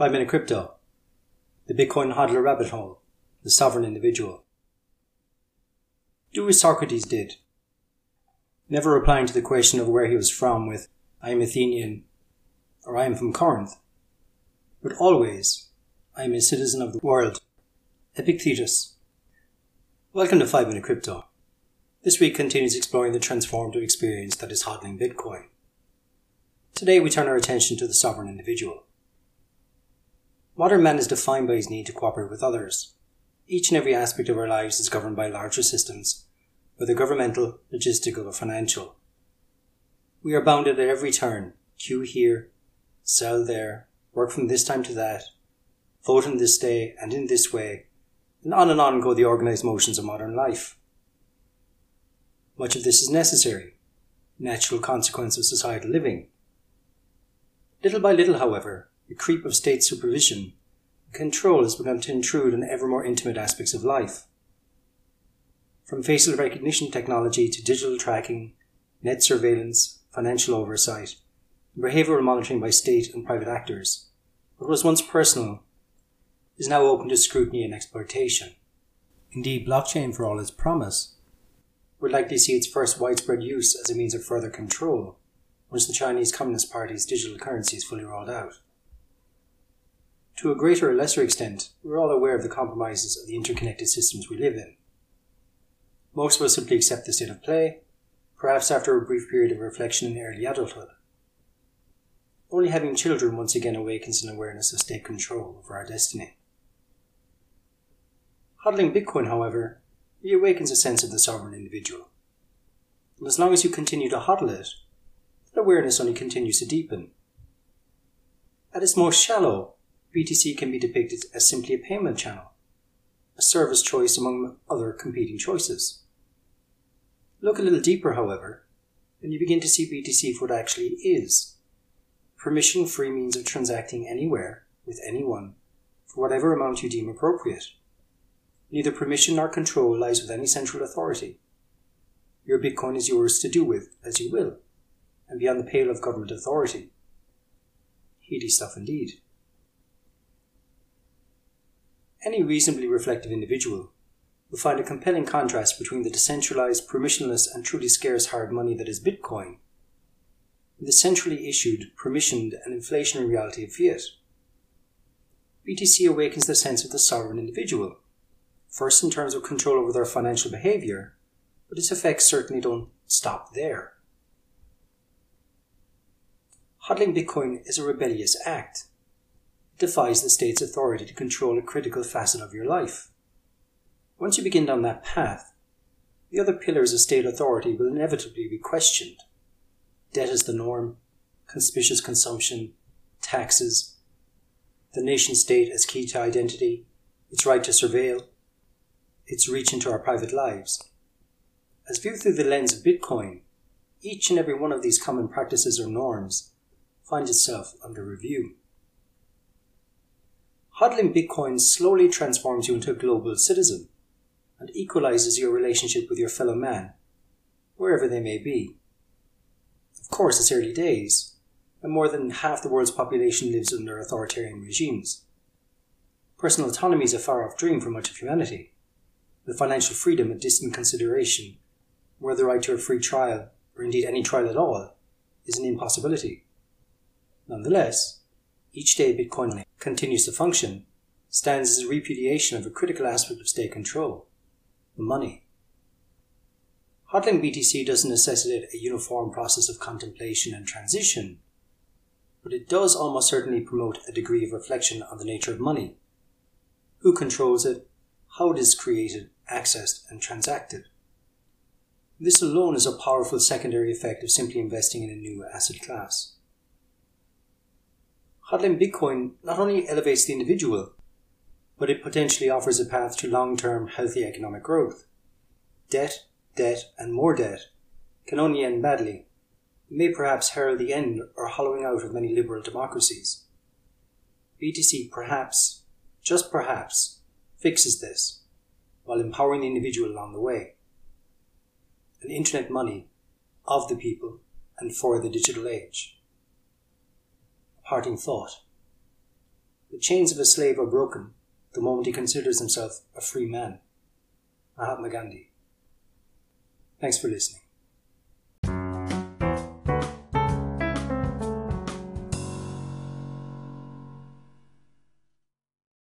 5 Minute Crypto, the Bitcoin hodler rabbit hole, the sovereign individual. Do as Socrates did, never replying to the question of where he was from with "I am Athenian" or "I am from Corinth," but always "I am a citizen of the world." Epictetus. Welcome to 5 Minute Crypto. This week continues exploring the transformative experience that is hodling Bitcoin. Today we turn our attention to the sovereign individual. Modern man is defined by his need to cooperate with others. Each and every aspect of our lives is governed by larger systems, whether governmental, logistical, or financial. We are bounded at every turn: queue here, sell there, work from this time to that, vote on this day and in this way, and on go the organised motions of modern life. Much of this is necessary, natural consequence of societal living. Little by little, however, the creep of state supervision and control has begun to intrude on ever more intimate aspects of life. From facial recognition technology to digital tracking, net surveillance, financial oversight, and behavioural monitoring by state and private actors, what was once personal is now open to scrutiny and exploitation. Indeed, blockchain, for all its promise, would likely see its first widespread use as a means of further control once the Chinese Communist Party's digital currency is fully rolled out. To a greater or lesser extent, we're all aware of the compromises of the interconnected systems we live in. Most of us simply accept the state of play, perhaps after a brief period of reflection in early adulthood. Only having children once again awakens an awareness of state control over our destiny. Hodling Bitcoin, however, reawakens a sense of the sovereign individual. And as long as you continue to hodl it, that awareness only continues to deepen. At its most shallow, BTC can be depicted as simply a payment channel, a service choice among other competing choices. Look a little deeper, however, and you begin to see BTC for what it actually is: permission-free means of transacting anywhere, with anyone, for whatever amount you deem appropriate. Neither permission nor control lies with any central authority. Your Bitcoin is yours to do with as you will, and beyond the pale of government authority. Heady stuff indeed. Any reasonably reflective individual will find a compelling contrast between the decentralized, permissionless, and truly scarce hard money that is Bitcoin, and the centrally issued, permissioned, and inflationary reality of fiat. BTC awakens the sense of the sovereign individual, first in terms of control over their financial behavior, but its effects certainly don't stop there. Hodling Bitcoin is a rebellious act. It defies the state's authority to control a critical facet of your life. Once you begin down that path, the other pillars of state authority will inevitably be questioned. Debt as the norm, conspicuous consumption, taxes, the nation-state as key to identity, its right to surveil, its reach into our private lives. As viewed through the lens of Bitcoin, each and every one of these common practices or norms finds itself under review. Hodling Bitcoin slowly transforms you into a global citizen and equalizes your relationship with your fellow man, wherever they may be. Of course, it's early days, and more than half the world's population lives under authoritarian regimes. Personal autonomy is a far-off dream for much of humanity, with financial freedom a distant consideration, where the right to a free trial, or indeed any trial at all, is an impossibility. Nonetheless, each day Bitcoin continues to function stands as a repudiation of a critical aspect of state control: the money. Hodling BTC doesn't necessitate a uniform process of contemplation and transition, but it does almost certainly promote a degree of reflection on the nature of money, who controls it, how it is created, accessed, and transacted. This alone is a powerful secondary effect of simply investing in a new asset class. Hodling Bitcoin not only elevates the individual, but it potentially offers a path to long-term healthy economic growth. Debt, and more debt can only end badly. It may perhaps herald the end or hollowing out of many liberal democracies. BTC perhaps, just perhaps, fixes this, while empowering the individual along the way. An internet money of the people and for the digital age. A parting thought. The chains of a slave are broken the moment he considers himself a free man. Mahatma Gandhi. Thanks for listening.